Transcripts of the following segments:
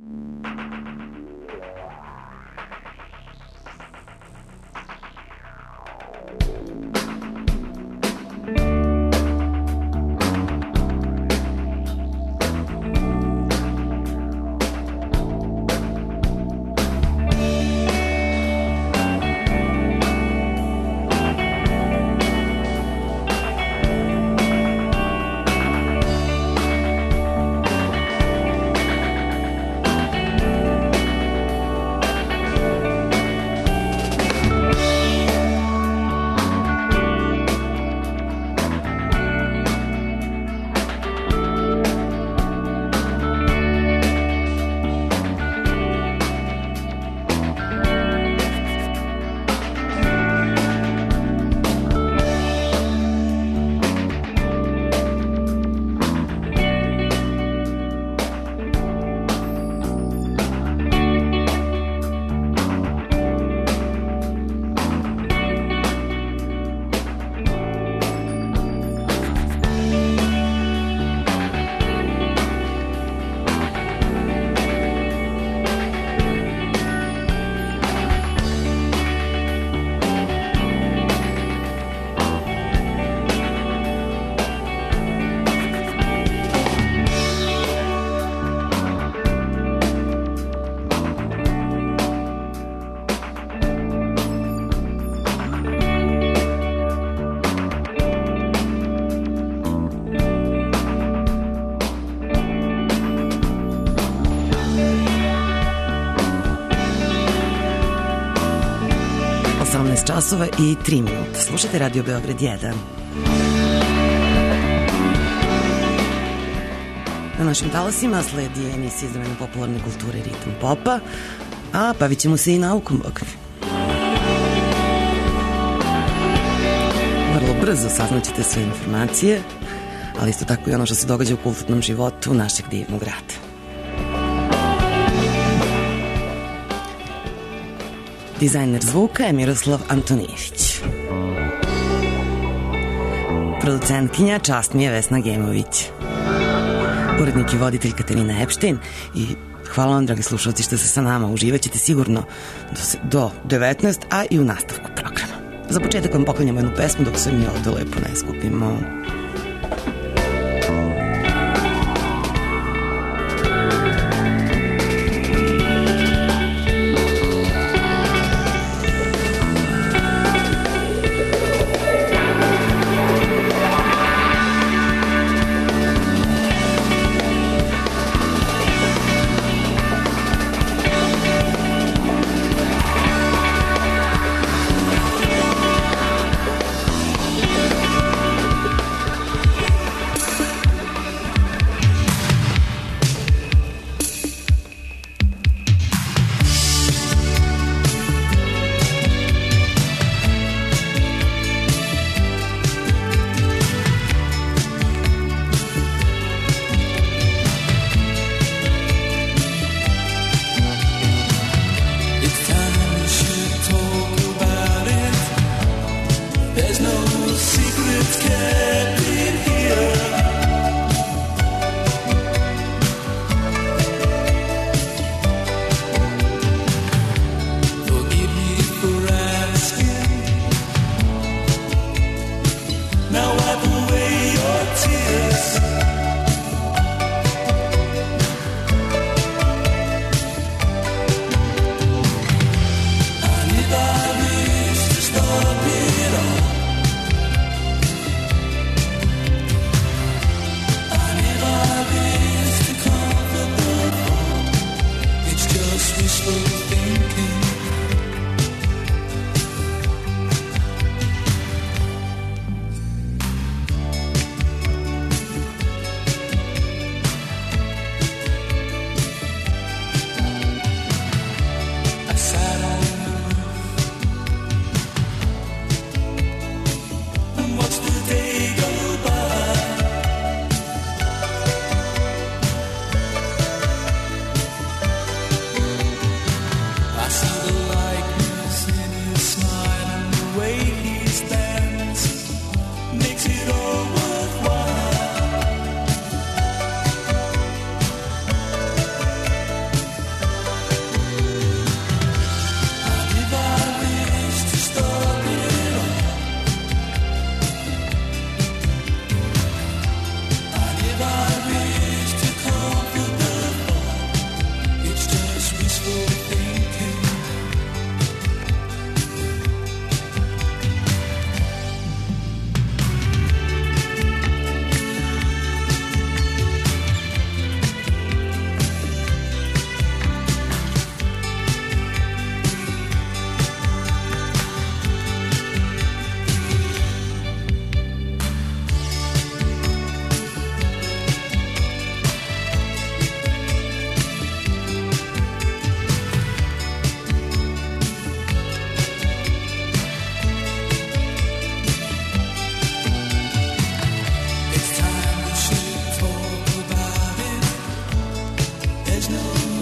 Časova i 3 minuta. Slušajte Radio Beograd 1. Na našim talasima sledi emisija iz domena popularne kulture Ritam popa, a bavit ćemo se i naukom. Vrlo brzo saznaćete sve informacije, ali isto tako i ono što se događa u kulturnom životu našeg divnog grada. Dizajner zvuka je Miroslav Antonijević. Producentkinja čast mi je Vesna Gemović. Urednik i voditelj Katarina Epštein i hvala vam, dragi slušalci, što ste sa nama. Uživaćete sigurno do 19, a i u nastavku programa. Za početak vam poklanjamo jednu pesmu dok se mi ovde lepo ne skupimo.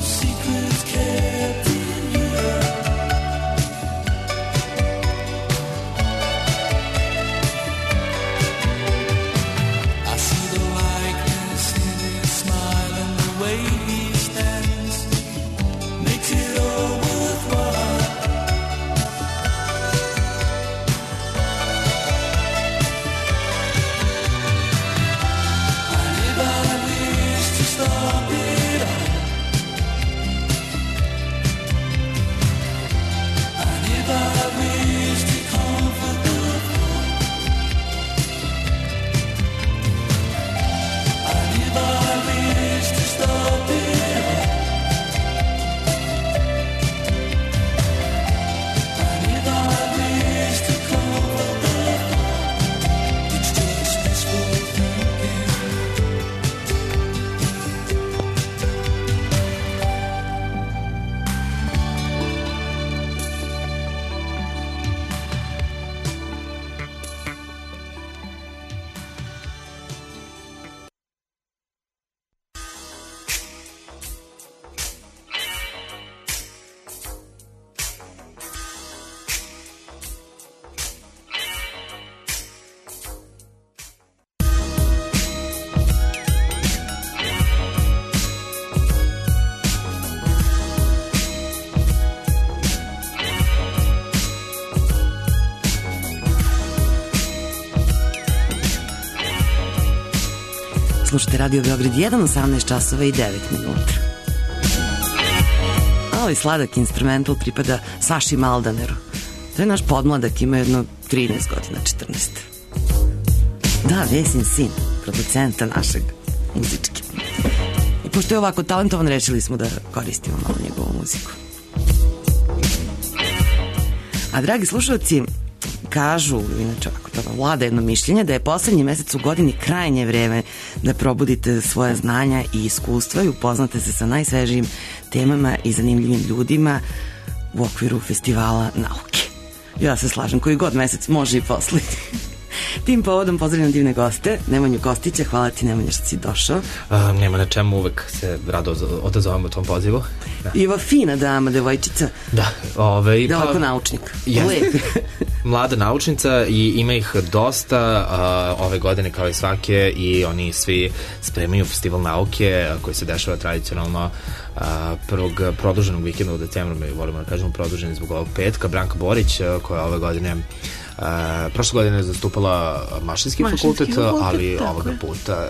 Slušajte Radio Beograd 1, 18 časova i 9 minuta. Ovaj sladak instrumental pripada Saši Maldaneru. To je naš podmladak, ima jedno 13 godina, 14. Da, Vesin sin, producenta našeg muzičke. I pošto je ovako talentovan, rešili smo da koristimo malo njegovu muziku. A dragi slušalci, kažu, inače ovako to vlada jedno mišljenje, da je poslednji mesec u godini krajnje vreme da probudite svoje znanja i iskustva i upoznate se sa najsvežijim temama i zanimljivim ljudima u okviru festivala nauke. Ja se slažem, koji god mesec može i posle. Tim povodom pozdravljam divne goste. Nemanju Kostića, hvala ti Nemanja što si došao. Nema na čemu, uvek se rado odazovemo tom pozivu. Da. I ova fina dama, devojčica. Da, daleko naučnik. Mlada naučnica i ima ih dosta ove godine kao i svake i oni svi spremaju festival nauke koji se dešava tradicionalno prvog produženog vikenda u decembru, mi volimo da kažemo produženi zbog ovog petka. Branka Borić koja ove godine prošle godine je zastupala mašinski fakultet, ali ovoga puta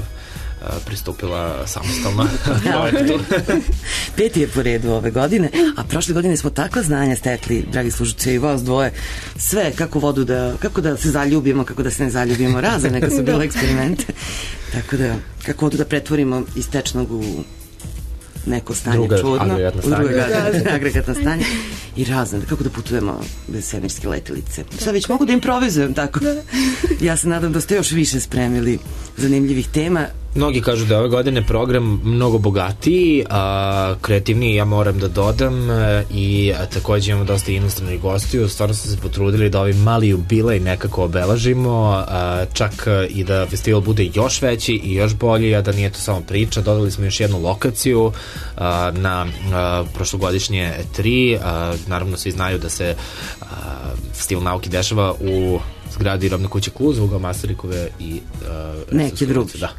pristupila samostalno projektu. Peti je po redu ove godine, a prošle godine smo takva znanja stekli, dragi slušatelji, i vas dvoje, sve kako da se zaljubimo, kako da se ne zaljubimo, razne neka su bile eksperimente, tako da kako vodu da pretvorimo iz tečnog u neko stanje čudno, agregatno stanje i razne, kako da putujemo bez svemirske letelice. Sad već mogu da improvizujem tako. Ja se nadam da ste još više spremili zanimljivih tema. Mnogi kažu da je ove godine program mnogo bogatiji, kreativniji, ja moram da dodam, i takođe imamo dosta inostranih gostiju. Stvarno smo se potrudili da ovaj mali jubilej nekako obeležimo, čak i da festival bude još veći i još bolji, a da nije to samo priča. Dodali smo još jednu lokaciju na prošlogodišnje 3. Naravno svi znaju da se festival nauke dešava u zgradi Robne kuće Kluz, ugao Masterikove i neki drugi. Da.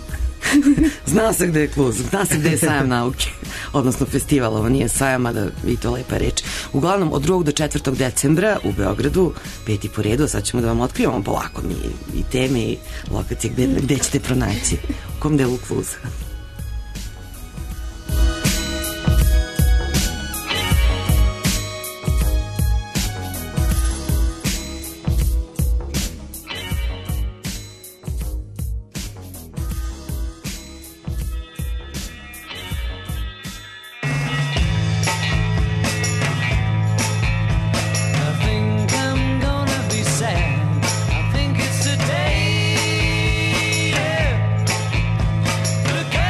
Zna se gde je Kluz, zna se gde je sajam nauke, odnosno festival, ovo nije sajam, a da i to lepa reč. Uglavnom, od 2. do 4. decembra u Beogradu, peti po redu, sad ćemo da vam otkrivamo polako mi i teme i lokacije gde ćete pronaći, u kom delu Kluza. Look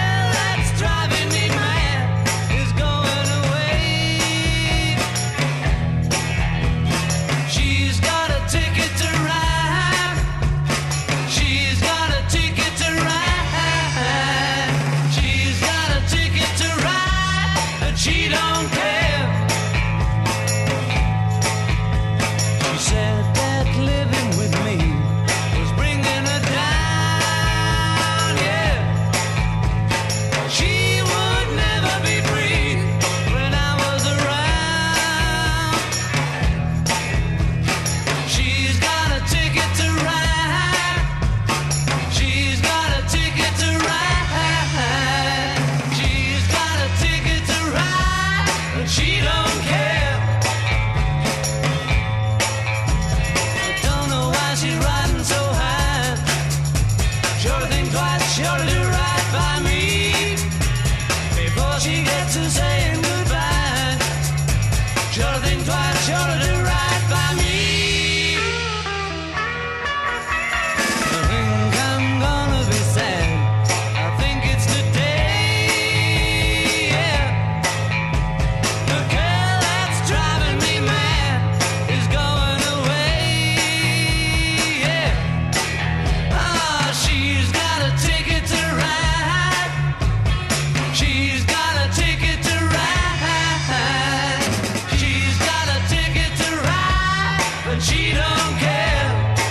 she don't care. She said that living with me was bringing her down, yeah. She would never be free when I was around. She's got a ticket to ride. She's got a ticket to ride. She's got a ticket to ride, but she don't care. I don't know why she's riding so high. Sure to think twice, sure to do right by me before she gets to saying goodbye. Sure to think twice, sure to do right by me. I think I'm gonna be sad. I think it's today, yeah. The girl that's driving me mad is going away, yeah. Ah, she's got a ticket to ride. She's got a ticket to ride. She's got a ticket to ride, but she don't care.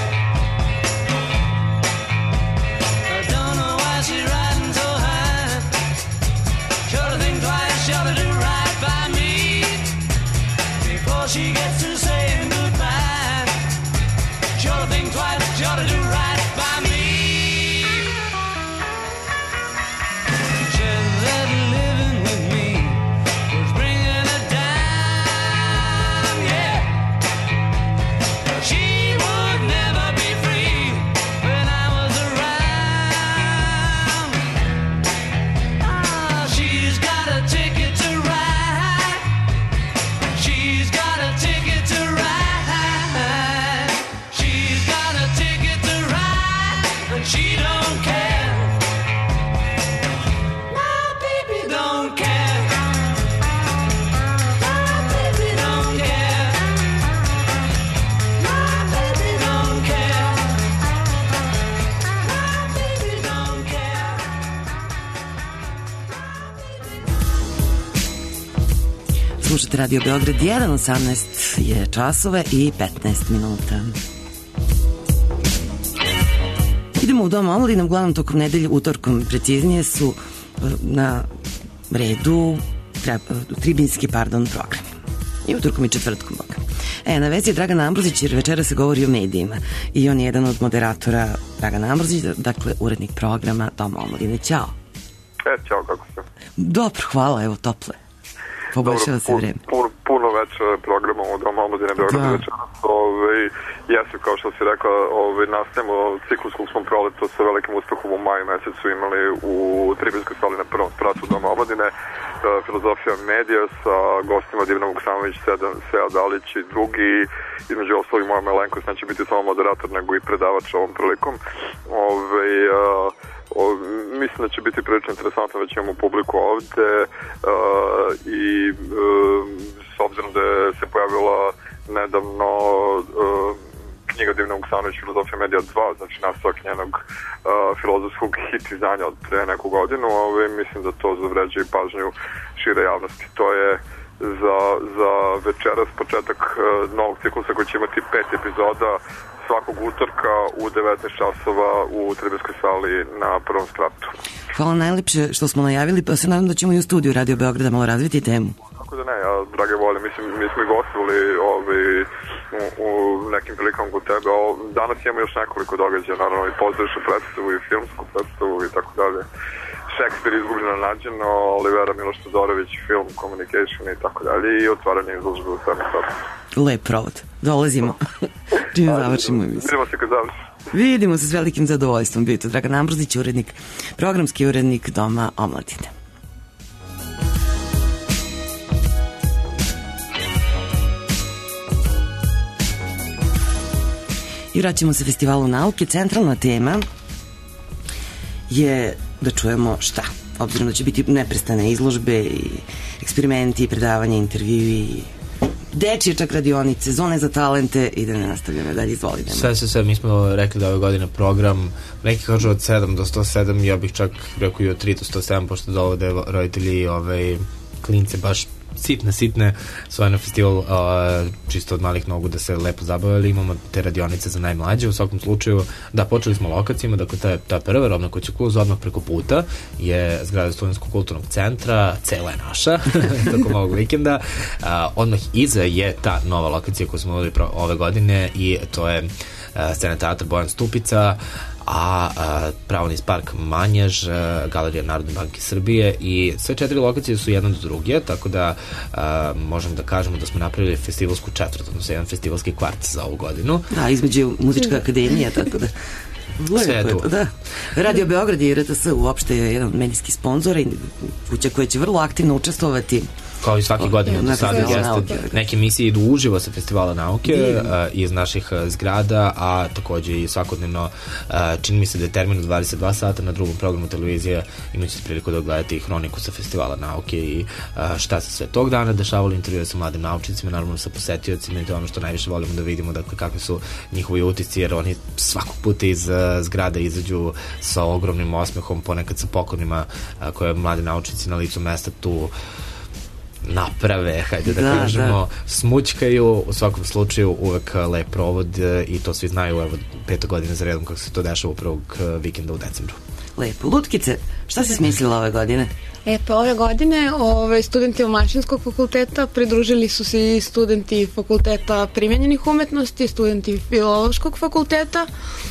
I don't know why she's riding so high. Sure to think twice, sure to do right by me before she gets to saying goodbye. Sure to think twice, sure to do right by me. Said that living with me was bringing her down, yeah. She would never be free when I was around. Ah, she's got a ticket to ride. She's got a ticket to ride. She's got a ticket to ride, but she don't care. My baby don't care. My baby don't care. My baby don't care. My baby don't care. Slušate Radio Beograd 1:18 je časove i 15 minuta. Idemo u Dom omladine, uglavnom tokom nedelje, utorkom preciznije su na redu tribinski programi. I utorkom i četvrtkom. Na vezi je Dragan Ambrozić jer večera se govori o medijima i on je jedan od moderatora. Dragan Ambrozić, dakle urednik programa Dom omladine. Ćao. Ćao, kako ste? Dobro, hvala, evo tople. Poboljšava se vreme. Puno već programa u Domu omladine Beograda večeras. Jesu, kao što si rekla, nastavimo ciklus kog smo proleto sa velikim uspehom u maju mesecu imali u tribinskoj sali na prvom spratu Doma omladine. Filozofija medija sa gostima Divna Vuksanović, Sead Dalić i drugi. Između ostalih moja malenkost neće biti samo moderator nego i predavač ovom prilikom. Mislim da će biti prilično interesantno, već imamo publiku ovde i s obzirom da se pojavila nedavno knjiga Divna Vuksanović, Filozofija medija 2, znači nastavak njenog filozofskog hit izdanja od pre neku godinu, mislim da to zavređuje pažnju šire javnosti. To je za večeras početak novog ciklusa koji će imati 5 epizoda svakog utorka u 19 časova u tribinskoj sali na prvom spratu. Hvala najlepše što smo najavili, pa se nadam da ćemo i u studiju Radio Beograda malo razviti temu. Tako da ne, ja drage volje, mislim, mi smo i gostovali u nekim prilikama kod tebe. Danas imamo još nekoliko događaja, naravno i pozorišnu predstavu i filmsku predstavu i tako dalje. Šekspir izgubljeno nađeno, Olivera Miloš Todorović, film Communication i tako dalje i otvaranje izložbe u 7 sati. Lep provod. Dolazimo. Čim završimo emisiju. Vidimo se kad završi. Vidimo se s velikim zadovoljstvom. Bio je to Dragan Ambrozić, urednik, programski urednik Doma omladine. I vraćamo se Festivalu nauke. Centralna tema je da čujemo šta. Obzirom da će biti neprestane izložbe i eksperimenti, predavanje, intervjui, dečije čak radionice, zone za talente i da ne nastavljamo dalje, izvolite. Sve, mi smo rekli da ove godine program, neki kažu od 7 do 107, ja bih čak rekao i od 3 do 107, pošto dovode roditelji klince baš sitne svoje na festival čisto od malih nogu da se lepo zabavili. Imamo te radionice za najmlađe. U svakom slučaju, da, počeli smo lokacijama, dakle ta prva Robna kuća Kuz, odmah preko puta je zgrada Studentskog kulturnog centra, cela je naša tokom ovog vikenda. Odmah iza je ta nova lokacija koju smo uveli ove godine i to je scena teatra Bojan Stupica, a Pravonic park Manjež, Galerija Narodne banke Srbije, i sve 4 lokacije su jedna do druge, tako da možemo da kažemo da smo napravili festivalsku četvrt, odnosno jedan festivalski kvart za ovu godinu. Da, između Muzička akademija, tako da sve je tu. Da. Radio Beograd i RTS uopšte je jedan medijski sponsor i kuća koja će vrlo aktivno učestvovati kao i svake godine do sada jeste. Neke emisije idu uživo sa Festivala nauke iz naših zgrada, a takođe i svakodnevno čini mi se da je termin u 22 sata na drugom programu televizije, imaćete priliku da gledate i hroniku sa Festivala nauke i šta se sve tog dana dešavalo, intervjue sa mladim naučnicima, naravno sa posetiocima, i to je ono što najviše volimo da vidimo, dakle kakvi su njihovi utisci, jer oni svakog puta iz zgrada izađu sa ogromnim osmehom, ponekad sa poklonima koje mladi naučnici na licu mesta tu naprave, hajde da kažemo, smućkaju, u svakom slučaju uvek lep provod i to svi znaju, evo 5. godine za redom kako se to dešava u prvog vikenda u decembru. Lepo. Lutkice, šta si smislila ove godine? Pa ove godine studenti Mašinskog fakulteta pridružili su se i studenti fakulteta primenjenih umetnosti, studenti Filološkog fakulteta,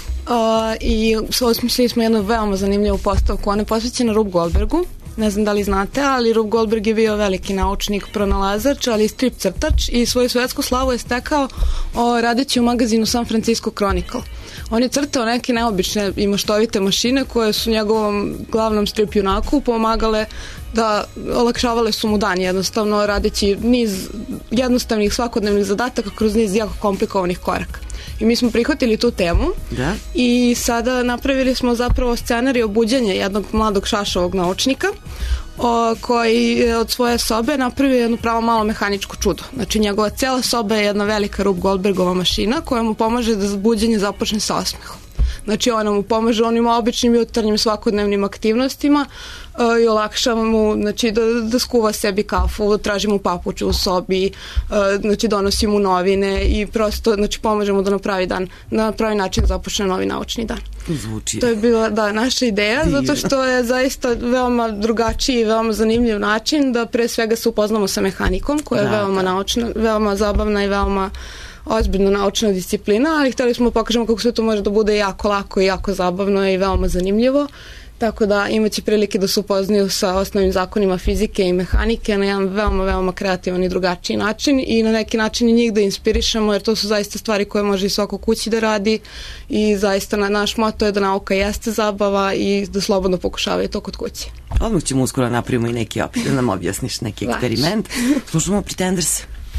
i osmislili smo jednu veoma zanimljivu postavku. Ona je posvećena Rube Goldbergu. Ne znam da li znate, ali Rube Goldberg je bio veliki naučnik, pronalazač, ali i strip crtač, i svoju svetsku slavu je stekao radeći u magazinu San Francisco Chronicle. On je crtao neke neobične i maštovite mašine koje su njegovom glavnom strip junaku pomagale da olakšavale su mu dan, jednostavno radeći niz jednostavnih svakodnevnih zadataka kroz niz jako komplikovanih koraka. I mi smo prihvatili tu temu i sada napravili smo zapravo scenarij buđenja jednog mladog šašovog naučnika koji je od svoje sobe napravio jednu pravo malo mehaničko čudo. Znači njegova cela soba je jedna velika Rube Goldbergova mašina koja mu pomaže da buđenje započne sa osmehom. Znači ona mu pomaže onim običnim jutarnjim svakodnevnim aktivnostima i olakšava mu, znači, da skuva sebi kafu, traži mu papuče u sobi, znači donosi mu novine i prosto, znači, pomaže mu da na pravi način započne novi naučni dan. Zvuči. To je bila naša ideja, zato što je zaista veoma drugačiji i veoma zanimljiv način da pre svega se upoznamo sa mehanikom koja je veoma naučna, veoma zabavna i veoma ozbiljno naučna disciplina, ali hteli smo pokažemo kako sve to može da bude jako lako i jako zabavno i veoma zanimljivo, tako da imaće prilike da se upoznaju sa osnovnim zakonima fizike i mehanike na jedan veoma, veoma kreativan i drugačiji način, i na neki način i njih da inspirišemo, jer to su zaista stvari koje može i svako kući da radi, i zaista naš moto je da nauka jeste zabava i da slobodno pokušavaju to kod kuće. Odmah ćemo uskoro napravimo i neki opet, da nam objasniš neki eksperiment. Slušamo Pretenders.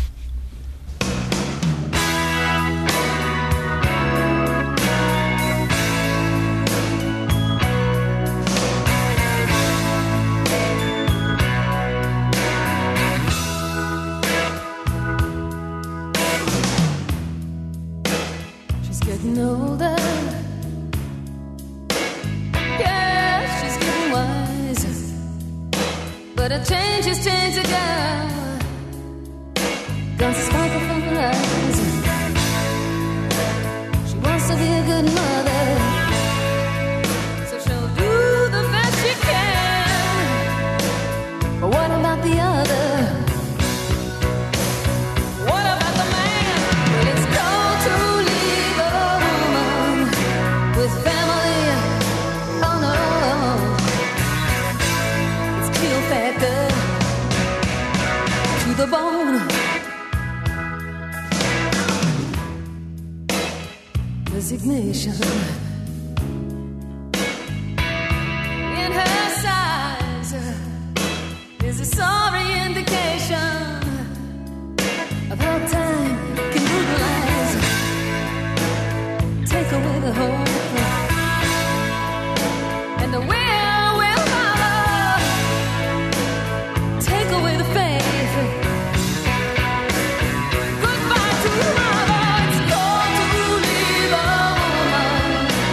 But a change has changed the girl. Guns sparkle from her eyes. She wants to be a good mother, so she'll do the best she can. But what about the other? What about the man? Well, it's cold to leave a woman with family. Oh no. Factor to the bone. Resignation in her size is a sorry indication of how time can brutalize. Take away the hope and the will. Away the faith. Goodbye to love. It's cold to leave a woman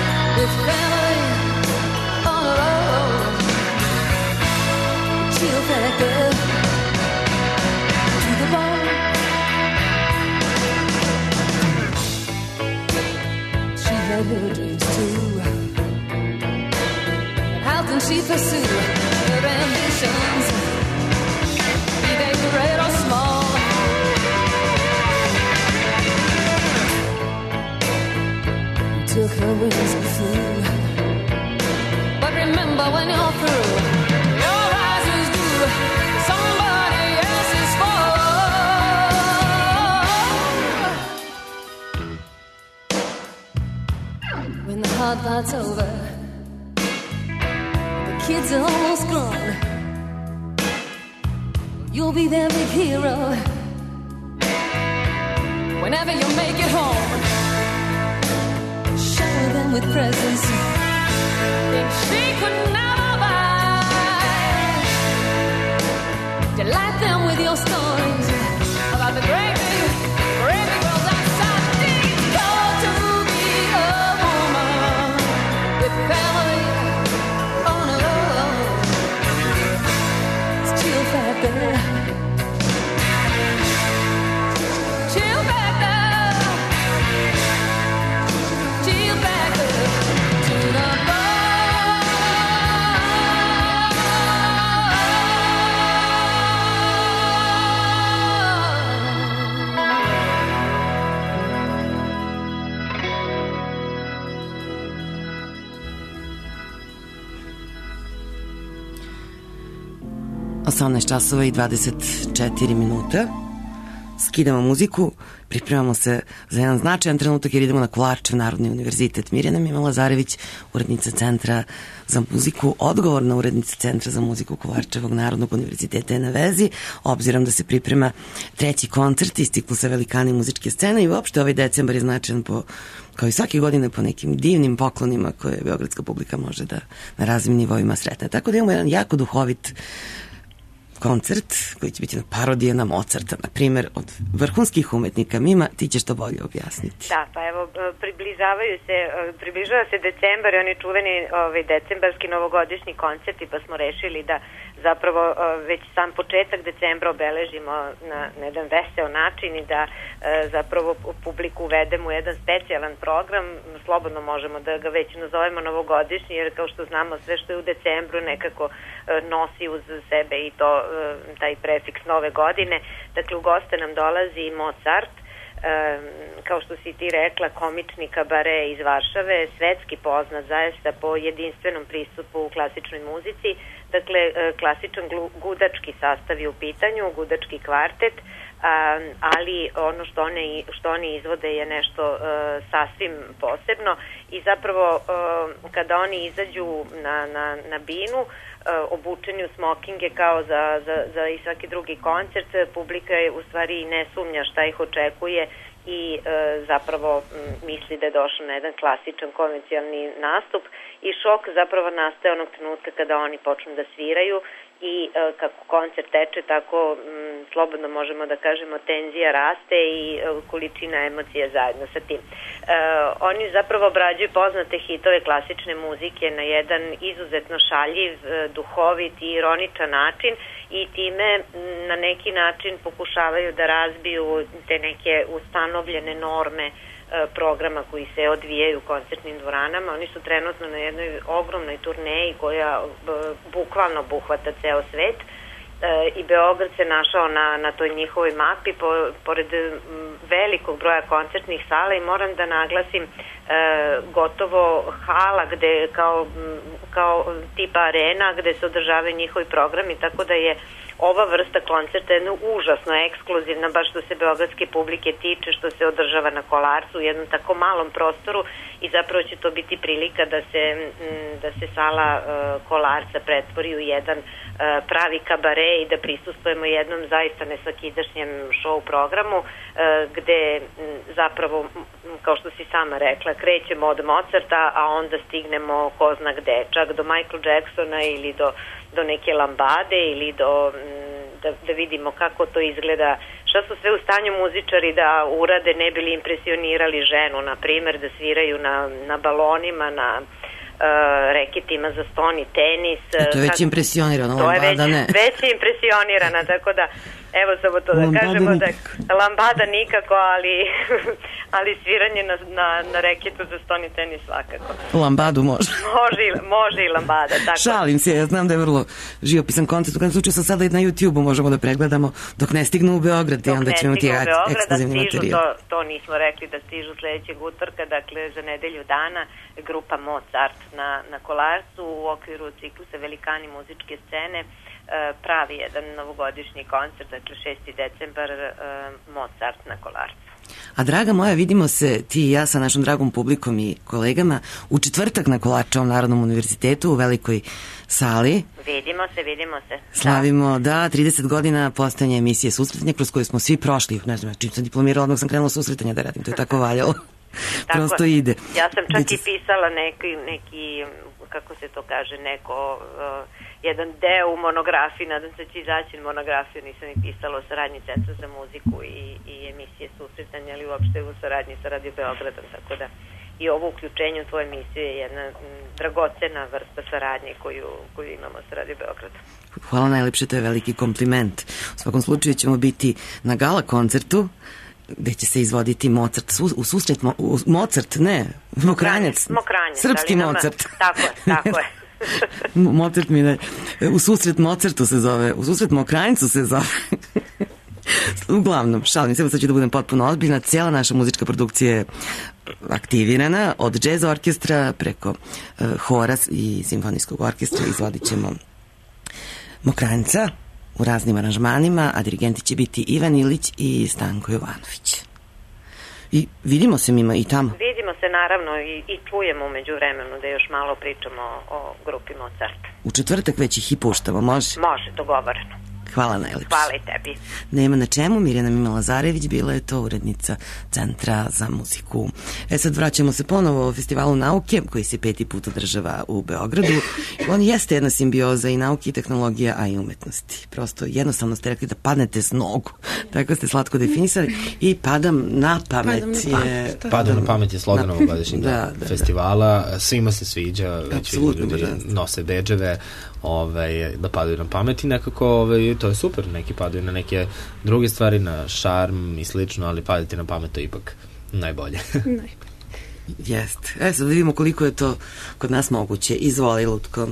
pursue their ambitions, be they great or small. Took her wings and flew, but remember when you're through, your eyes is due somebody else's fall. When the hard part's over, the kids are almost grown, you'll be their big hero whenever you make it home. Shower them with presents things she could never buy. Delight them with your stories about the great big world outside. It's got to be a woman with family on her own. It's chill factor. Chill factor. Chill factor to the časova i 24 minuta. Skidamo muziku, pripremamo se za jedan značajan trenutak jer idemo na Kolarčev Narodni univerzitet. Mirjana Mimala-Zarević, urednica Centra za muziku, odgovorna urednica Centra za muziku Kolarčevog Narodnog univerziteta je na vezi, obzirom da se priprema treći koncert iz ciklusa Velikani muzičke scene i uopšte ovaj decembar je značajan kao i svake godine po nekim divnim poklonima koje beogradska publika može da na raznim nivoima sretne. Tako da imamo jedan jako duhovit koncert koji će biti na parodije na Mozarta, na primjer, od vrhunskih umetnika. Mima, ti ćeš to bolje objasniti. Da, pa evo, približava se decembar i oni čuveni decembarski novogodišnji koncerti, pa smo rešili da zapravo već sam početak decembra obeležimo na jedan veseo način i da zapravo publiku uvedemo u jedan specijalan program. Slobodno možemo da ga već nazovemo novogodišnji, jer kao što znamo sve što je u decembru nekako nosi uz sebe i to taj prefiks nove godine. Dakle, u goste nam dolazi Mozart, kao što si ti rekla, komični kabare iz Varšave, svetski poznat zaista po jedinstvenom pristupu u klasičnoj muzici. Dakle, klasičan gudački sastav je u pitanju, gudački kvartet, ali ono što oni izvode je nešto sasvim posebno i zapravo kada oni izađu na binu, obučeni u smokinge kao za i svaki drugi koncert, publika je u stvari ne sumnja šta ih očekuje i zapravo misli da je došao na jedan klasičan konvencionalni nastup i šok zapravo nastaje onog trenutka kada oni počnu da sviraju i kako koncert teče, tako slobodno možemo da kažemo tenzija raste i količina emocija zajedno sa tim. Oni zapravo obrađuju poznate hitove klasične muzike na jedan izuzetno šaljiv, duhovit i ironičan način i time na neki način pokušavaju da razbiju te neke ustanovljene norme programa koji se odvijaju u koncertnim dvoranama. Oni su trenutno na jednoj ogromnoj turneji koja bukvalno obuhvata ceo svet i Beograd se našao na toj njihovoj mapi pored velikog broja koncertnih sala i moram da naglasim gotovo hala gde kao tipa arena gde se održavaju njihovi programi, tako da je ova vrsta koncerta je užasno ekskluzivna, baš što se beogradske publike tiče, što se održava na Kolarcu u jednom tako malom prostoru i zapravo će to biti prilika da se sala Kolarca pretvori u jedan pravi kabare i da prisustujemo jednom zaista nesvakidašnjem show programu gde zapravo, kao što si sama rekla, krećemo od Mozarta, a onda stignemo ko zna gde, čak do Michael Jacksona ili do neke lambade ili da vidimo kako to izgleda, šta su sve u stanju muzičari da urade ne bili impresionirali ženu, na primer da sviraju na balonima, na reketima za stoni tenis. To je već impresionirano, to je već impresionirana, tako da Evo samo to da Lambada kažemo da nikako. lambada nikako, ali sviranje na reketu za stoni tenis svakako. Lambadu može. Može i lambada, tako. Šalim se, ja znam da je vrlo živopisan koncert. U kojem slučaju sam sada i na YouTube-u možemo da pregledamo dok ne stignu u Beograd i onda ćemo ti ekskluzivni materijal. To nismo rekli da stižu sledećeg utorka, dakle za nedelju dana grupa Mozart na Kolarcu u okviru ciklusa Velikani muzičke scene pravi jedan novogodišnji koncert, dakle 6. decembar Mozart na Kolarcu. A draga moja, vidimo se ti i ja sa našom dragom publikom i kolegama u četvrtak na Kolarčevom Narodnom univerzitetu u velikoj sali. Vidimo se. Slavimo, da, 30 godina postojanja emisije Susretanje kroz koju smo svi prošli. Ne znam, čim sam diplomirala, odmah sam krenula susretanje da radim, to je tako valjalo. Prosto ide. Ja sam čak i pisala neki kako se to kaže, jedan deo u monografiji, nadam se će izaći monografiju, nisam i pisala o saradnji Centra za muziku i emisije Susretanje, ali uopšte u saradnji sa Radio Beogradom, tako da i ovo uključenje u tvoju emisiju je jedna dragocena vrsta saradnje koju imamo sa Radio Beogradom. Hvala najlepše, to je veliki kompliment. U svakom slučaju ćemo biti na gala koncertu gde će se izvoditi Mozart, u susret Mozart, ne, Mokranjac, srpski Mozart. Tako je. Mozart mi ne, u susret Mozartu se zove, u susret Mokranjcu se zove. Uglavnom, šalim se, sad ću da budem potpuno ozbiljna, cijela naša muzička produkcija je aktivirana, od džez orkestra preko hora i simfonijskog orkestra izvodit ćemo Mokranjca u raznim aranžmanima, a dirigenti će biti Ivan Ilić i Stanko Jovanović. I vidimo se mima i tamo. Vidimo se naravno i čujemo umeđu vremenu da još malo pričamo o grupi Mozart. U četvrtak već ih i puštamo, može? Može, dogovoreno. Hvala najlepše. Hvala i tebi. Nema na čemu, Mirjana Mima Lazarević, bila je to urednica Centra za muziku. Sad vraćamo se ponovo o Festivalu nauke, koji se 5. put održava u Beogradu. On jeste jedna simbioza i nauke i tehnologija, a i umetnosti. Prosto jednostavno ste rekli da padnete s nogu. Tako ste slatko definisali. I padam na pamet. Padam na pamet je slogan ovogodišnjeg festivala. Svima se sviđa, već ljudi nose bedževe da padaju na pamet i nekako to je super, neki padaju na neke druge stvari, na šarm i slično, ali padati na pamet to je ipak najbolje. Jeste. Sad da vidimo koliko je to kod nas moguće. Izvoli, Lutko.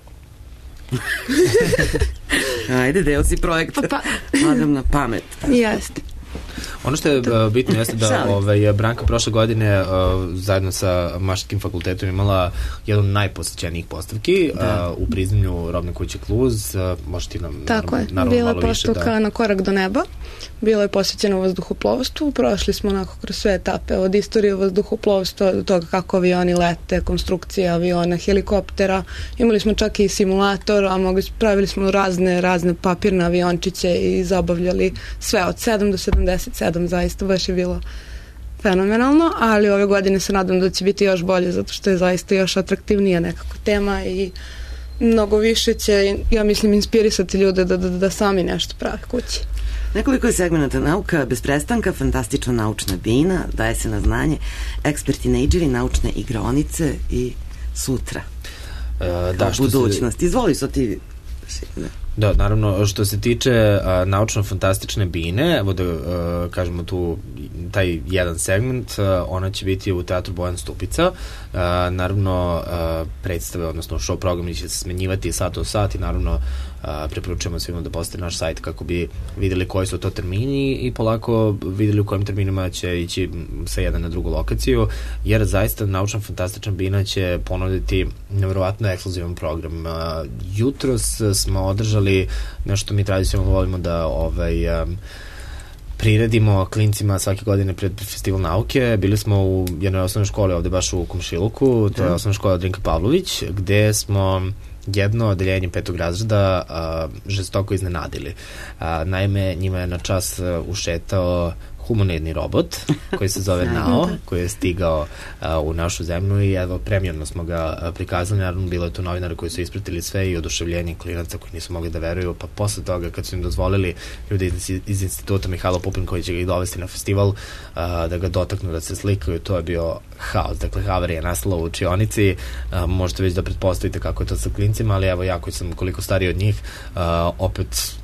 Ajde, deo si projekta. Padam na pamet. Jeste. Ono što je bitno jeste da Branka prošle godine zajedno sa Mašarskim fakultetom imala jednu od najposećenijih postavki u prizemlju Robne kuće Kluz. Možete ti nam tako je, bila je postavka Na korak do neba, bilo je posvećeno vazduhoplovstvu, prošli smo onako kroz sve etape od istorije vazduhoplovstva do toga kako avioni lete, konstrukcije aviona, helikoptera, imali smo čak i simulator, a pravili smo razne papirne aviončiće i zabavljali sve od 7 do 77, zaista baš je bilo fenomenalno, ali ove godine se nadam da će biti još bolje, zato što je zaista još atraktivnija nekako tema i mnogo više će, ja mislim, inspirisati ljude da sami nešto prave kući. Nekoliko je segmenata nauka, bez prestanka, fantastična naučna bina, daje se na znanje, ekspert tinejdžeri, naučne igraonice i sutra. Budućnost. Izvoli su ti... Da, naravno, što se tiče naučno-fantastične bine, evo da kažemo tu taj jedan segment, ona će biti u Teatru Bojan Stupica. Naravno, predstave, odnosno show programi će se smenjivati sat u sat i naravno preporučujemo svima da posete naš sajt kako bi videli koji su to termini i polako videli u kojim terminima će ići sa jedan na drugu lokaciju, jer zaista naučno-fantastična bina će ponuditi nevjerovatno ekskluzivan program. Jutros smo održali nešto mi tradicionalno volimo da priredimo klincima svake godine pred Festival nauke. Bili smo u jednoj osnovnoj školi ovde baš u Komšiluku, to je osnovna škola Drinka Pavlović, gde smo jedno odeljenje 5. razreda žestoko iznenadili. Naime, njima je na čas ušetao humanoidni robot koji se zove Nao, koji je stigao u našu zemlju i evo premijerno smo ga prikazali. Naravno, bilo je tu novinara koji su ispratili sve i oduševljenje klinaca koji nisu mogli da veruju, pa posle toga kad su im dozvolili ljudi iz instituta Mihajlo Pupin koji će ga ih dovesti na festival da ga dotaknu, da se slikaju, to je bio haos. Dakle, havarija nastala u učionici, možete već da pretpostavite kako je to sa klincima, ali evo ja koji sam koliko stariji od njih, opet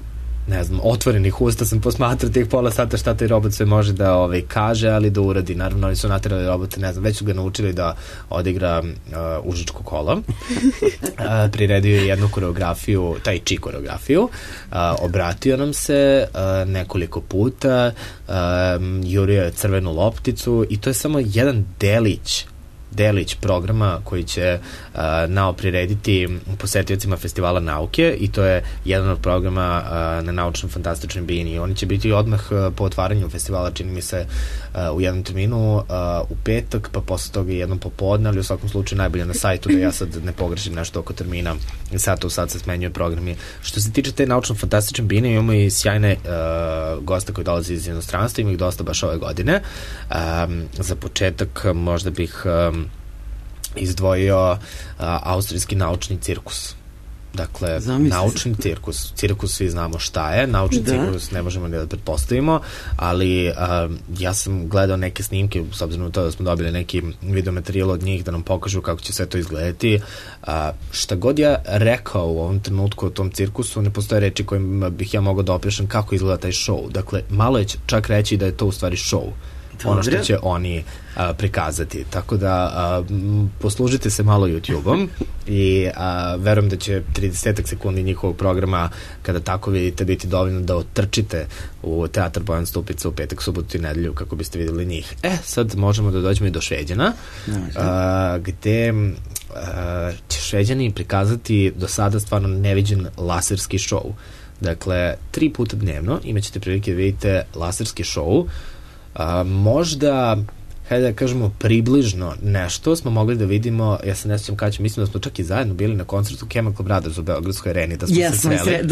ne znam, otvorenih usta sam posmatrao tih pola sata šta taj robot sve može da kaže, ali da uradi. Naravno, oni su naterali robote, ne znam, već su ga naučili da odigra užičko kolo. Priredio je jednu koreografiju, tai chi koreografiju, obratio nam se nekoliko puta, jurio je crvenu lopticu i to je samo jedan delić programa koji će NAO prirediti posetiocima Festivala nauke i to je jedan od programa na naučnom fantastičnom bini. Oni će biti odmah po otvaranju festivala, čini mi se u jednom terminu u petak, pa posle toga jednom popodne, ali u svakom slučaju najbolje na sajtu da ja sad ne pogrešim nešto oko termina i sad se smenjuje programi. Što se tiče te naučno fantastične bine, imamo i sjajne goste koji dolaze iz inostranstva, ima ih dosta baš ove godine. Za početak možda bih izdvojio austrijski naučni cirkus. Dakle, naučni cirkus svi znamo šta je, naučni cirkus ne možemo ni da pretpostavimo, ali ja sam gledao neke snimke, s obzirom na to da smo dobili neki videomaterijal od njih da nam pokažu kako će sve to izgledati. Šta god ja rekao u ovom trenutku o tom cirkusu, ne postoje reči kojima bih ja mogao da opišem kako izgleda taj show. Dakle, malo je čak reći da je to u stvari show. Ono što će oni prikazati. Tako da poslužite se malo YouTube-om i verujem da će 30 sekundi njihovog programa, kada tako vidite, biti dovoljno da otrčite u Teatar Bojan Stupica u petak, subotu i nedelju kako biste videli njih. Sad možemo da dođemo i do Šveđana, gde će Šveđani prikazati do sada stvarno neviđen laserski show. Dakle, 3 puta dnevno imaćete prilike da vidite laserski show. Možda, hajde da kažemo, približno nešto smo mogli da vidimo, ja se ne sjećam kada ću, mislim da smo čak i zajedno bili na koncertu Chemical Brothers u Beogradskoj areni, da smo se sreli.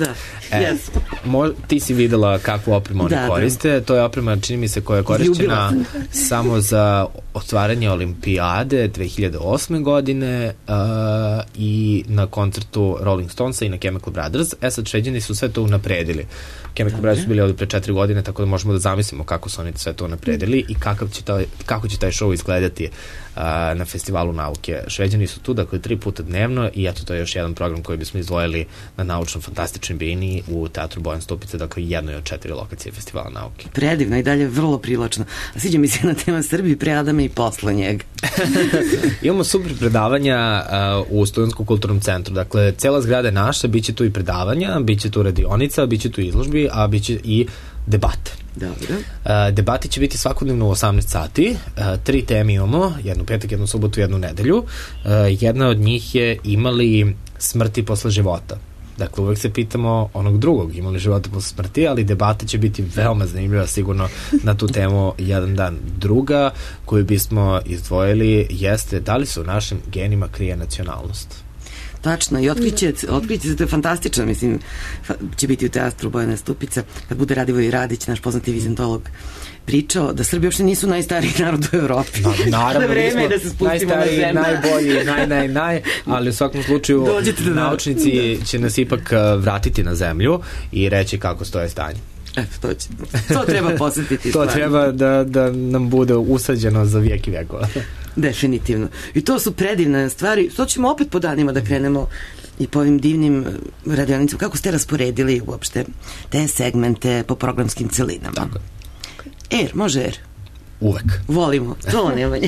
Ti si videla kakvu opremu oni koriste, to je oprema, čini mi se, koja je korišćena samo za otvaranje olimpijade 2008. godine i na koncertu Rolling Stonesa i na Chemical Brothers. Sad Šveđani su sve to unapredili. Chemical Brothers su bili ovdje pre 4 godine, tako da možemo da zamislimo kako su oni sve to unapredili i kako će taj show izgledati na Festivalu nauke. Šveđani su tu, dakle, 3 puta dnevno i eto, to je još jedan program koji bismo izdvojili na naučno fantastičnoj bini u Teatru Bojan Stupica, dakle, jednoj od 4 lokacije Festivala nauke. Predivno i dalje vrlo privlačno. A sviđa mi se jedna tema Srbiji pre Adama i posle njega. Imamo super predavanja u Studentskom kulturnom centru. Dakle, cela zgrada je naša, bit će tu i predavanja, bit će tu radionica, bit će tu izložbi, a bit će i debate. Dobro. Debati će biti svakodnevno u 18 sati. 3 teme imamo, jednu petak, jednu subotu, jednu nedelju. Jedna od njih je imali smrti posle života. Dakle, uvek se pitamo onog drugog, imali života posle smrti, ali debata će biti veoma zanimljiva sigurno na tu temu jedan dan. Druga koju bismo izdvojili jeste da li se u našim genima krije nacionalnost. Tačno, i otkriće se, to je fantastično, mislim, će biti u Teatru Bojana Stupica, kad bude Radivoj Radić, naš poznati vizentolog, pričao da Srbi uopšte nisu najstariji narod u Evropi. Naravno, vreme da se spustimo na zemlju. Najbolji, ali u svakom slučaju naučnici će nas ipak vratiti na zemlju i reći kako stoje stanje. To treba posjetiti. To treba da nam bude usađeno za vijek i vjekova. Definitivno. I to su predivne stvari. To ćemo opet po danima da krenemo i po ovim divnim radionicama. Kako ste rasporedili uopšte te segmente po programskim celinama? Tako. Može Uvek. Volimo. To Nemanja.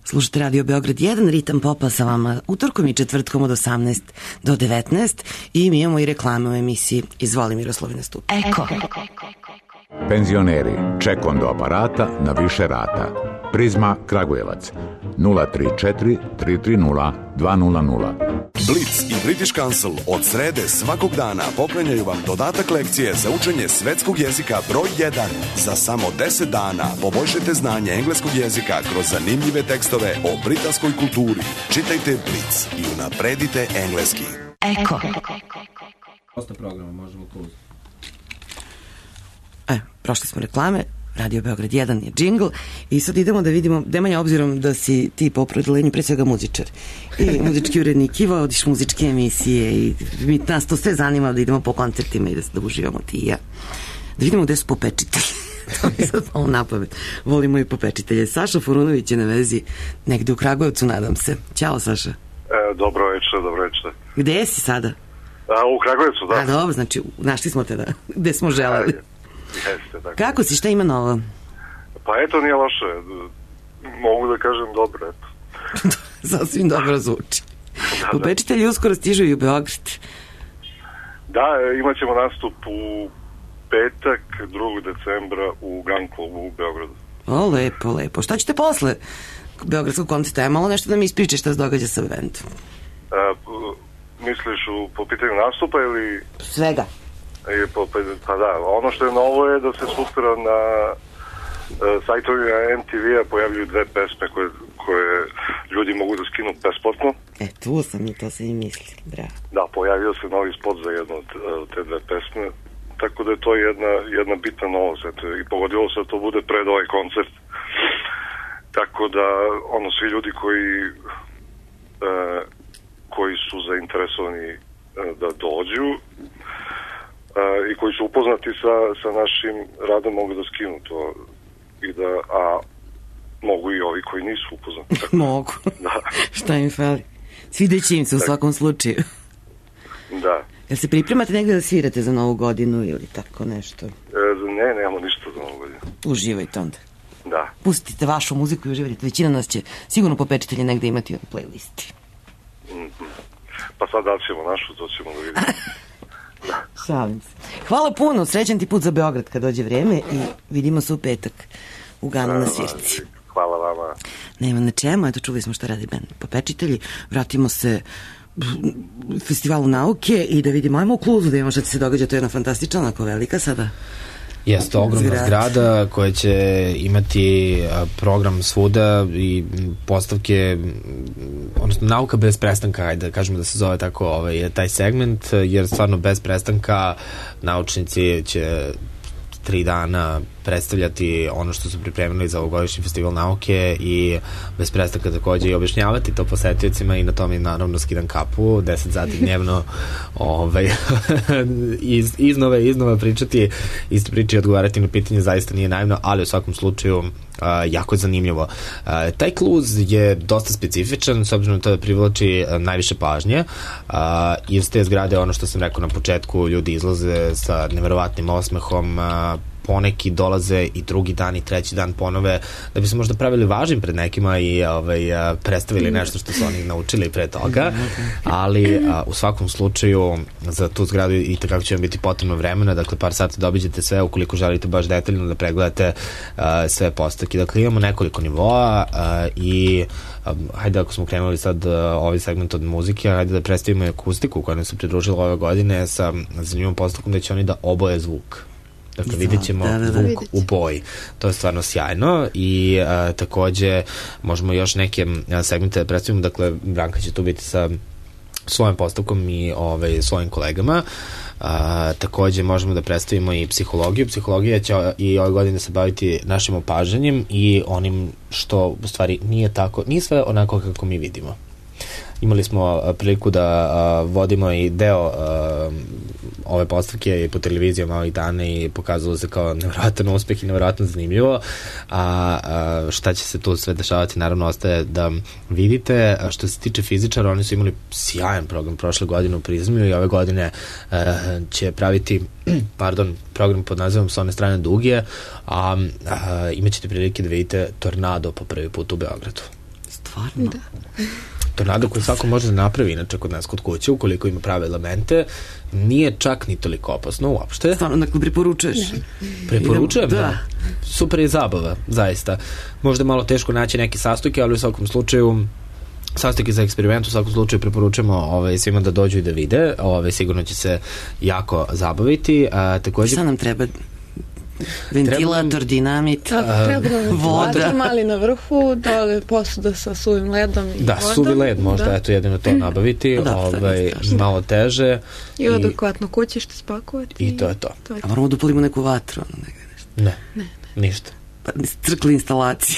Slušate Radio Beograd 1, ritam popa sa vama utorkom i četvrtkom od 18 do 19 i mi imamo i reklame u emisiji. Izvoli Miroslavina Stup. Eko. Penzioneri, ček do aparata na više rata. Prizma Kragujevac 034 330 200. Blitz i British Council od srede svakog dana poklanjaju vam dodatak lekcije za učenje svetskog jezika broj 1. Za samo 10 dana poboljšajte znanje engleskog jezika kroz zanimljive tekstove o britanskoj kulturi. Čitajte Blitz i unapredite engleski. Eko. Dosta programa, možemo to uzeti. Prošli smo reklame, Radio Beograd 1 je džingl i sad idemo da vidimo, Demanja, obzirom da si ti po opredelenju pre svega muzičar i muzički urednik i vodiš muzičke emisije i nas to sve zanima da idemo po koncertima i da uživamo ti i ja. Da vidimo gde su popečitelji. To mi sad malo napamet. Volimo i popečitelje. Saša Furunović je na vezi negde u Kragujevcu, nadam se. Ćao, Saša. Dobro večer. Gde si sada? U Kragujevcu, da. Dobro, znači našli smo te gde smo želeli. Jeste, tako. Kako si, šta ima novo? Pa eto, nije loše. Mogu da kažem dobro, eto. Sasvim dobro zvuči. Popečitelji uskoro stižu i u Beograd. Da, imat ćemo nastup u petak, 2. decembra u Gun Clubu u Beogradu. O, lepo. Šta ćete posle beogradskog koncerta? Malo nešto da mi ispričaš šta se događa sa bendom. Misliš po pitanju nastupa ili... Svega. Pa da, ono što je novo je da se sutra na sajtovima MTV-a pojavljuju 2 pesme koje ljudi mogu da skinu besplatno. Tu sam i to se i misli, bravo. Da, pojavio se novi spot za jednu od te 2 pesme, tako da je to jedna bitna novost. I pogodilo se da to bude pred ovaj koncert. Tako da, svi ljudi koji su zainteresovani da dođu i koji su upoznati sa našim radom mogu da skinu to a mogu i ovi koji nisu upoznati. Mogu. Da. Šta im fali? Svideći im se u svakom slučaju. Da. Jel se pripremate negde da svirate za Novu godinu ili tako nešto? Ne, nemamo ništa za Novu godinu. Uživajte onda. Da. Pustite vašu muziku i uživajte. Većina nas će sigurno popečitelji negde imati na playlisti. Pa sad da ćemo našu, to ćemo da vidimo. Šalim se. Hvala puno, srećan ti put za Beograd kad dođe vreme i vidimo se u petak u Ganu na svirci. Hvala vama. Nema na čemu, eto čuli smo šta radi bend Popečitelji, vratimo se festivalu nauke i da vidimo, ajmo u Kluzu da imamo šta će se događa, to je jedna fantastična, onako velika sada. Jeste ogromna zgrada koja će imati program svuda i postavke, odnosno nauka bez prestanka, ajde da kažemo da se zove tako taj segment, jer stvarno bez prestanka naučnici će 3 dana predstavljati ono što su pripremili za ovogodišnji festival nauke i bez prestanka takođe i objašnjavati to posetiocima i na tome naravno skidam kapu 10 sati dnevno iznova pričati iste priče i odgovarati na pitanje zaista nije naivno, ali u svakom slučaju jako je zanimljivo. Taj kluz je dosta specifičan s obzirom na to da privlači najviše pažnje. Iz te zgrade, ono što sam rekao na početku, ljudi izlaze sa neverovatnim osmehom, poneki dolaze i drugi dan i treći dan ponove da bi se možda pravili važnim pred nekima i predstavili nešto što su oni naučili pre toga, ali u svakom slučaju za tu zgradu i tako će vam biti potrebno vremena, dakle par sati da obiđete sve ukoliko želite baš detaljno da pregledate sve postavke. Dakle imamo nekoliko nivoa i hajde ako smo krenuli sad ovaj segment od muzike, hajde da predstavimo akustiku koja nam se pridružila ove godine sa zanimljivom postavkom da će oni da oboje zvuk. Dakle, vidjet ćemo zvuk u boji. To je stvarno sjajno i takođe možemo još neke segmente da predstavimo. Dakle, Branka će tu biti sa svojom postavkom i svojim kolegama. Takođe možemo da predstavimo i psihologiju. Psihologija će i ove godine se baviti našim opažanjem i onim što u stvari nije sve onako kako mi vidimo. Imali smo priliku da vodimo i deo ove postavke i po televizijama ovih dana i pokazalo se kao nevjerojatan uspeh i nevjerojatno zanimljivo. Šta će se tu sve dešavati, naravno ostaje da vidite. Što se tiče fizičara, oni su imali sjajan program prošle godine u Prizmiju i ove godine će praviti program pod nazivom S one strane Dugije, imat ćete prilike da vidite Tornado po prvi put u Beogradu. Stvarno? Da. Tornado koji svako može da napravi inače kod nas kod kuće, ukoliko ima prave elemente, nije čak ni toliko opasno uopšte. Stvarno, dakle, preporučuješ? Preporučujem, Da. da. Super je zabava, zaista. Možda je malo teško naći neke sastojke, ali u svakom slučaju sastojke za eksperiment u svakom slučaju preporučujemo svima da dođu i da vide. Sigurno će se jako zabaviti. Takođe, Šta nam treba? Ventilator, dinamit, Treba nam voda. ventilator mali na vrhu, dole posuda sa suvim ledom i da, vodom. suvi led možda, Da. eto jedino to nabaviti, Da, sad je strašno. malo teže. I adekvatno kućište spakovati. I to je to. A moramo da upalimo neku vatru. ono, nešto. Ne, ništa. Pa crkli instalacije.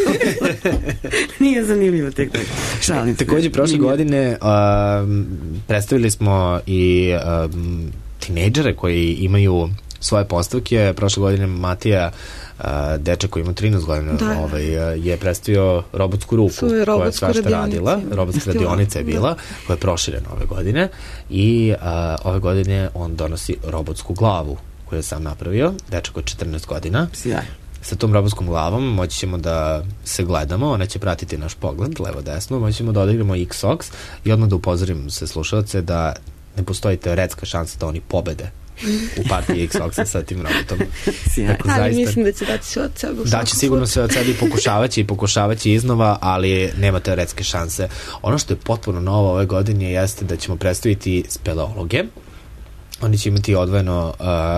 Nije zanimljivo tek tako. Šalim se. Takođe, prošle godine predstavili smo i tinejdžere koji imaju svoje postavke. Prošle godine Matija, dečak koji ima 13 godina, je predstavio robotsku ruku Svoju koja je robotsku svašta radionicu. radila. Robotska radionica je bila, koja je proširena ove godine. I ove godine on donosi robotsku glavu koju je sam napravio. Dečak od 14 godina. Sjaj. Sa tom robotskom glavom moći ćemo da se gledamo, ona će pratiti naš pogled, levo-desno, moći ćemo da odigramo X-Ox i odmah da upozorim se slušalce da ne postoji teoretska šansa da oni pobede u partiji X-Oxa sa tim robotom. Sjajno. Ali mislim da će dati sve od sebe. Daće sigurno sve od sebe i pokušavaće iznova, ali nema teoretske šanse. Ono što je potpuno novo ove godine jeste da ćemo predstaviti speleologe. Oni će imati odvojeno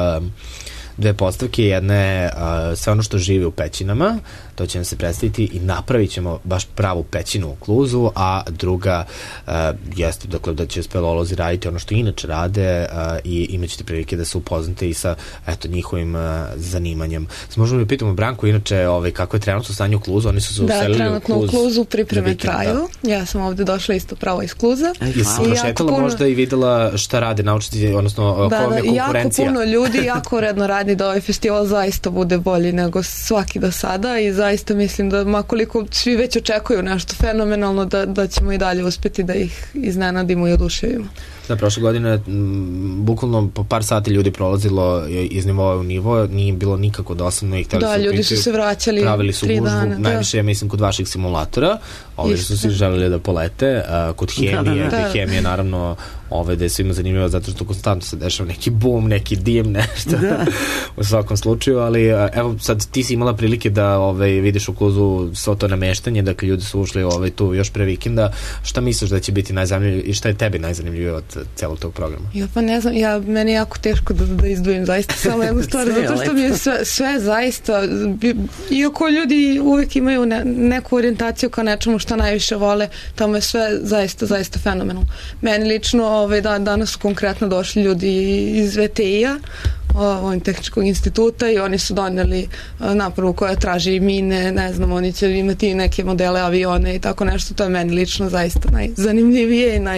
dve postavke, jedna je sve ono što živi u pećinama, to će nam se predstaviti i napravit ćemo baš pravu pećinu u Kluzu, a druga jeste, dakle, da će speleolozi raditi ono što inače rade i imat ćete prilike da se upoznate i sa njihovim zanimanjem. Možemo da pitamo Branku, inače, kako je trenutno stanje u Kluzu, oni su se uselili trenutno u Kluzu pripreme traju. Ja sam ovde došla isto pravo iz Kluza. Jesi prošetala možda i videla šta rade naučnici, odnosno koja vam je konkurencija? Jako puno ljudi, jako redno radi da ovaj festival zaista bude bolji nego svaki do sada i zaista mislim da makoliko svi već očekuju nešto fenomenalno da ćemo i dalje uspeti da ih iznenadimo i oduševimo. Da, prošle godine bukvalno po par sati ljudi prolazilo iz nivoa u nivo, nije bilo nikako dosadno i hteli su ljudi su se vraćali pravili su 3 gužvu, dana. najviše ja mislim kod vaših simulatora, ovi su se želeli da polete, kod hemije, gde hemije naravno da je svima zanimljivo zato što konstantno se dešava neki bum, neki dim, nešto u svakom slučaju, ali evo sad ti si imala prilike da vidiš u Kluzu svo to nameštanje, dakle ljudi su ušli tu još pre vikenda. Šta misliš da će biti najzanimljivije i šta je tebi najzanimljivije od celog tog programa? Ja pa ne znam, meni je jako teško da izdvojim zaista samo jednu stvar, zato što mi je sve zaista, iako ljudi uvek imaju neku orijentaciju ka nečemu što najviše vole, tamo je sve zaista fenomenalno. Meni lično danas su konkretno došli ljudi iz VTI-a, tehničkog instituta, i oni su doneli napravu koja traži mine, ne znam, oni će imati neke modele avione i tako nešto. To je meni lično zaista najzanimljivije i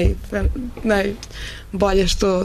najbolje što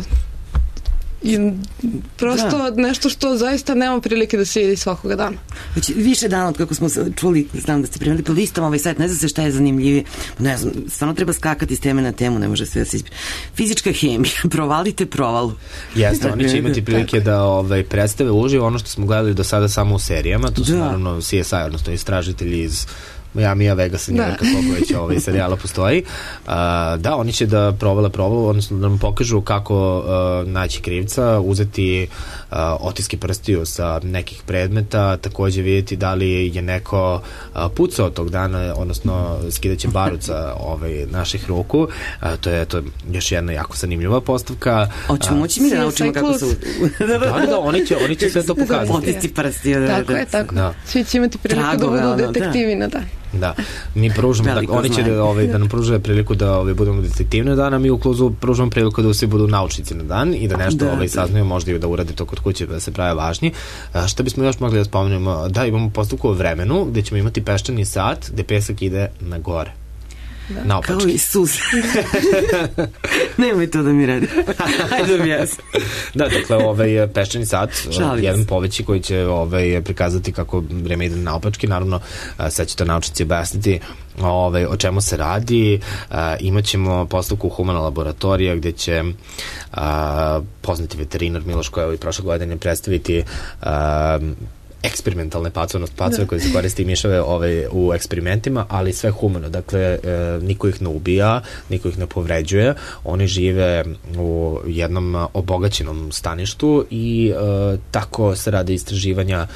prosto nešto što zaista nema prilike da se vidi svakoga dana. Već više dana od kako smo čuli, znam da ste primjeli po listama ovaj sajt, ne zna se šta je zanimljivije, ne znam, stvarno treba skakati s teme na temu, ne može sve da se ispiti. Fizička hemija, provalite provalu. Jeste, oni će imati prilike da predstave uživo ono što smo gledali do sada samo u serijama, to su naravno CSI, odnosno istražitelji iz Miami, Vegas, New Yorka, koliko već serijala postoji. Da, oni će da provale provalu, odnosno da nam pokažu kako naći krivca, uzeti otiske prstiju sa nekih predmeta, takođe vidjeti da li je neko pucao tog dana, odnosno skidaće barut sa naših ruku. To je još jedna jako zanimljiva postavka. Hoćemo moći mi da naučimo kako su... Da, oni će sve to pokazati. Otisci prstiju. Tako. Svi će imati priliku da budu detektivi na dan. Da, mi pružamo, oni će da nam pružaju priliku da budemo detektivni na dan, a mi u Kluzu pružamo priliku da svi budu naučnici na dan i da nešto saznaju, možda i da urade to kod kuće, da se prave važni. Šta bismo još mogli da spomenemo? Da, imamo postavku o vremenu, gde ćemo imati peščani sat, gde pesak ide na gore. Kao Isus. Nemoj to da mi radi. Hajde objasni. Da, dakle, peščani sat, jedan poveći koji će prikazati kako vreme ide naopački, naravno sad će to naučnici objasniti o čemu se radi. Imaćemo postavku humana laboratorija gde će poznati veterinar Miloš Kojović prošle godine predstaviti eksperimentalne pacove, odnosno pacove koje se koriste i miševe u eksperimentima, ali sve humano. Dakle, niko ih ne ubija, niko ih ne povređuje. Oni žive u jednom obogaćenom staništu i tako se rade istraživanja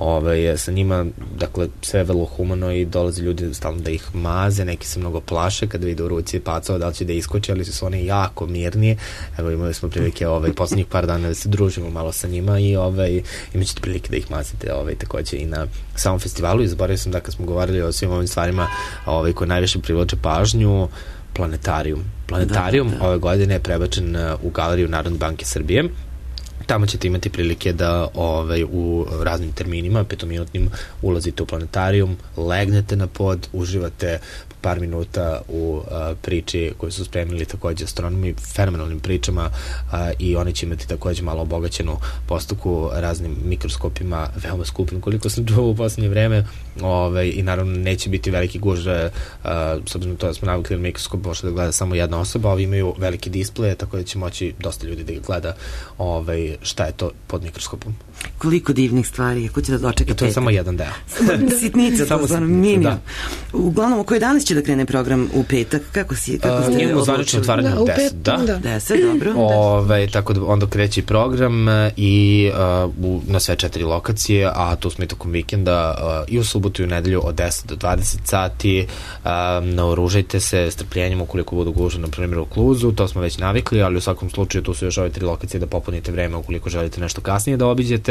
sa njima. Dakle, sve je vrlo humano i dolaze ljudi stalno da ih maze, neki se mnogo plaše kada vide u ruci pacova da li će da iskoče, ali su oni jako mirni. Evo, imali smo prilike poslednjih par dana da se družimo malo sa njima i imat ćete prilike da ih mazite takođe i na samom festivalu. I zaboravio sam da kad smo govorili o svim ovim stvarima koje najviše privlače pažnju, Planetarijum ove godine je prebačen u galeriju Narodne banke Srbije. Tamo ćete imati prilike da u raznim terminima, 5-minutnim, ulazite u planetarijum, legnete na pod, uživate par minuta u priči koju su spremili takođe astronomi, fenomenalnim pričama i oni će imati takođe malo obogaćenu postavku raznim mikroskopima, veoma skupim koliko sam čuo u poslednje vreme i naravno neće biti veliki gužve s obzirom na to da smo navikli na mikroskop može da gleda samo jedna osoba, ovi imaju velike displeje, tako da će moći dosta ljudi da ga gleda šta je to pod mikroskopom. Koliko divnih stvari, ako će da dočeka petak. I to je samo jedan deo. Sitnica, to je stvarno minimum. Uglavnom, koji danas će da krene program u petak? Kako ste imamo zvanično otvaranje u 10, da? 10, dobro. Tako da onda kreće program i na sve 4 lokacije, a tu smo i tokom vikenda i u subotu i u nedelju od 10 do 20 sati. Naoružajte se strpljenjem ukoliko budu gužve, na primjer u Kluzu, to smo već navikli, ali u svakom slučaju tu su još ove 3 lokacije da popunite vreme ukoliko želite nešto kasnije da obiđete.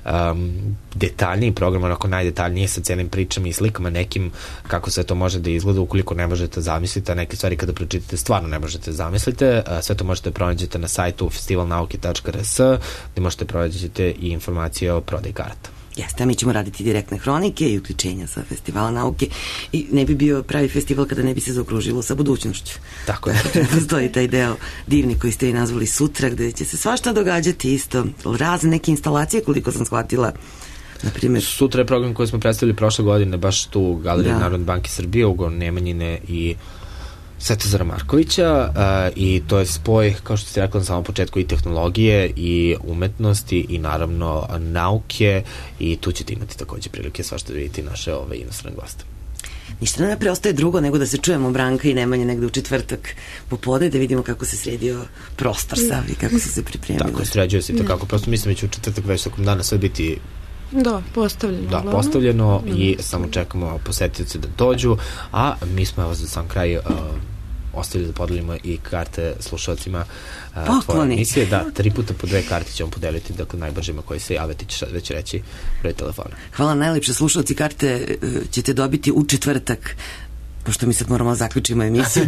Detaljniji program, onako najdetaljnije sa celim pričama i slikama nekim kako sve to može da izgleda ukoliko ne možete zamisliti, a neke stvari kada pročitate stvarno ne možete zamislite. Sve to možete pronađete na sajtu festivalnauke.rs gde možete pronađete i informacije o prodaji karata. Jeste, mi ćemo raditi direktne hronike i uključenja sa Festivala nauke i ne bi bio pravi festival kada ne bi se zaokružilo sa budućnošću. Tako je. Postoji taj deo divni koji ste i nazvali sutra, gde će se svašta događati isto, razne neke instalacije koliko sam shvatila. Naprimjer, sutra je program koji smo predstavili prošle godine, baš tu u Galeriji Narodne banke Srbije, ugovor Nemanjine i Svetozara Markovića i to je spoj, kao što ste rekli na samom početku, i tehnologije i umetnosti i naravno nauke i tu ćete imati takođe prilike svašta da vidite naše inostrane goste. Ništa nam ne preostaje drugo nego da se čujemo Branka i Nemanje negde u četvrtak popodne, da vidimo kako se sredio prostor sav i kako su se pripremili. Tako, sređuje se tako, prosto mislim već u četvrtak već tokom dana sve biti postavljeno. Da, postavljeno i samo čekamo posetioce da dođu, a mi smo evo za sam kraj ostavili da podelimo i karte slušalcima tvoje emisije. Da, 3 puta po 2 karte ćemo podeliti, dakle najbržima koji se jave, ti ćeš sad već reći broj telefona. Hvala najlepše, slušalci, karte ćete dobiti u četvrtak, pošto mi sad moramo zaključimo emisiju.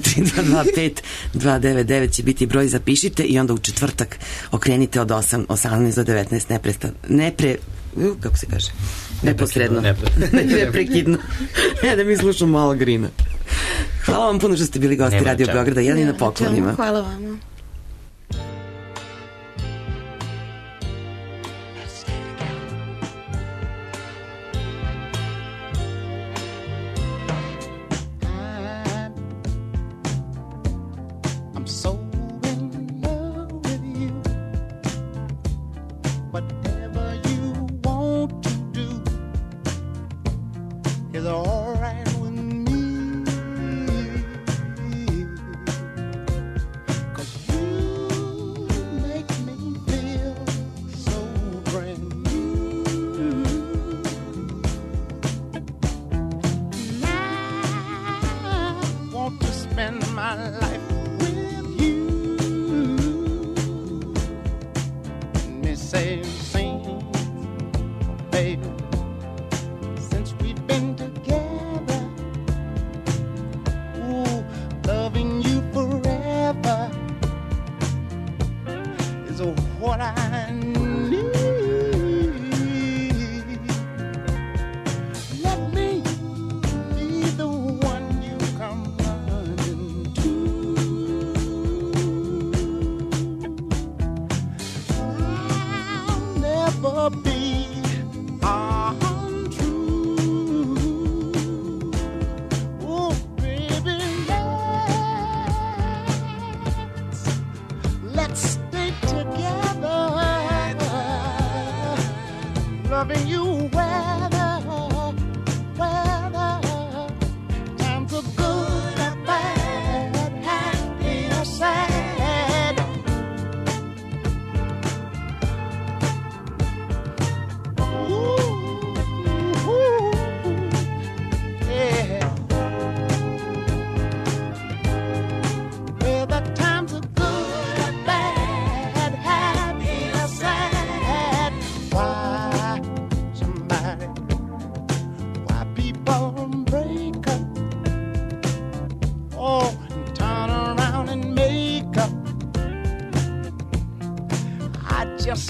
3225-299 će biti broj, zapišite i onda u četvrtak okrenite od 18 do 19 kako se kaže? Neposredno. Neprekidno. Da mi slušamo malo Grina. Hvala vam puno što ste bili gosti Radio Beograda. Jeli na poklonima. Hvala vam. Since we've been together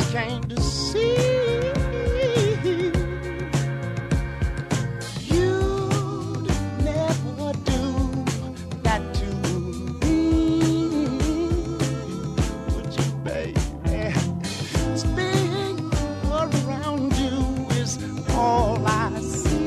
can't see. You'd never do that to me, would you, baby? Spinning around you is all I see.